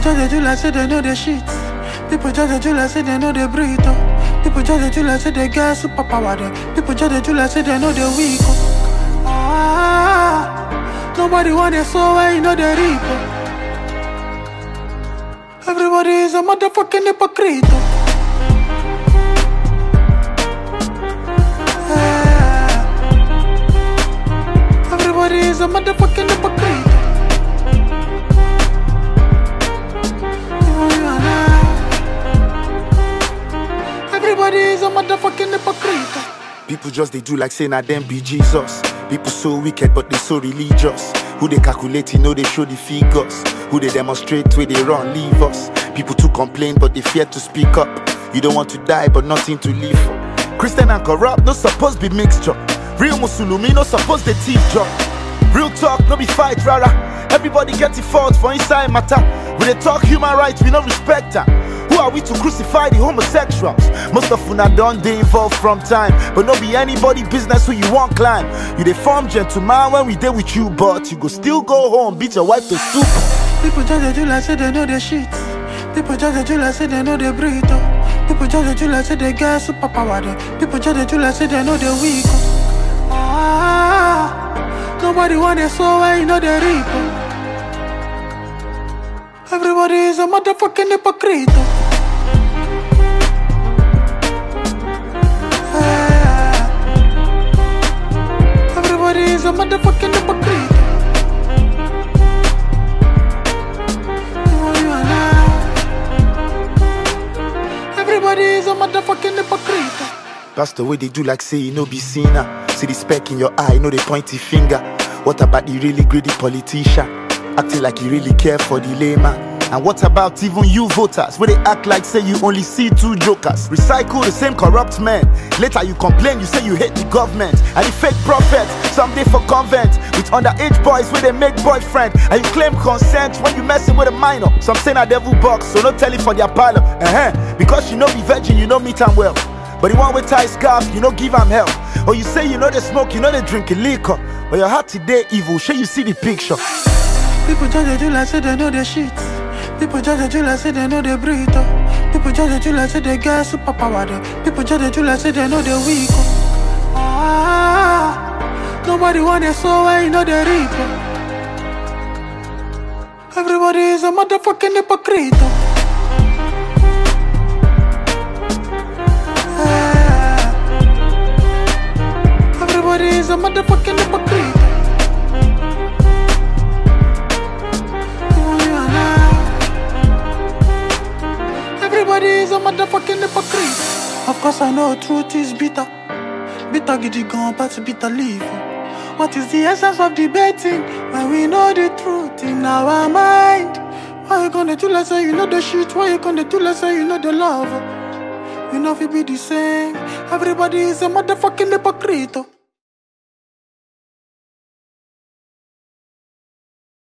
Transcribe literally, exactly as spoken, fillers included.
just they do like say they know the shit. People just they do like say they know the breathe. Oh. People just they do like say they get superpower. Them. People just they do like say they know the weak. Oh. Ah, nobody want it so well, you know the reap. Oh. Everybody is a motherfucking hypocrite. Oh. Everybody is a motherfucking hypocrite. Everybody is a motherfucking hypocrite. People just they do like saying I them be Jesus. People so wicked but they so religious. Who they calculate, you know they show the figures. Who they demonstrate where they run, leave us. People too complain but they fear to speak up. You don't want to die but nothing to live for. Christian and corrupt, no supposed be mixture. Real Musulumi, no supposed they teeth drop. Real talk, no be fight, rara. Everybody get it fault for inside matter. When they talk human rights, we no respect them. Who are we to crucify the homosexuals? Most of una done they involved from time. But no be anybody business who you want climb. You they form gentleman when we deal with you, but you go still go home, beat your wife to soup. People just they do like say they know the shit. People just they do like say they know the breathe. Oh. People just they do like say they get superpower. Them. People just they do like say they know the weak. Oh. Ah, nobody want it so well, you know the reap. Oh. Everybody is a motherfucking hypocrite. Oh. Everybody is a motherfucking hypocrite. Everybody is a motherfucking hypocrite. That's the way they do like say you know be sinner. See the speck in your eye, know the pointy finger. What about the really greedy politician? Acting like you really care for the layman. And what about even you voters, where they act like say you only see two jokers? Recycle the same corrupt men. Later you complain, you say you hate the government. And the fake prophets, someday for convent. With underage boys where they make boyfriend. And you claim consent when you messing with a minor. Some say na devil box, so no tell it for their pilot. Uh-huh. Because you know be virgin, you know meet am well. But the one with tie scarf, you know give am help. Or you say you know they smoke, you know they drink a liquor. But your heart today evil, sure you see the picture. People just they do like say they know the shit. People just they do like say they know the breathe. Oh. People just they do like say they get superpower. People just they do like say they know the weak. Oh. Ah, nobody want it so well, you know the reap. Oh. Everybody is a motherfucking hypocrite. Oh. Everybody is a motherfucking hypocrite. Everybody is a motherfucking hypocrite. Of course I know truth is bitter. Bitter giddy gone, but bitter leaf. What is the essence of debating when we know the truth in our mind? Why you gonna do like say you know the shit? Why you gonna do like say you know the love? We know we be the same. Everybody is a motherfucking hypocrite.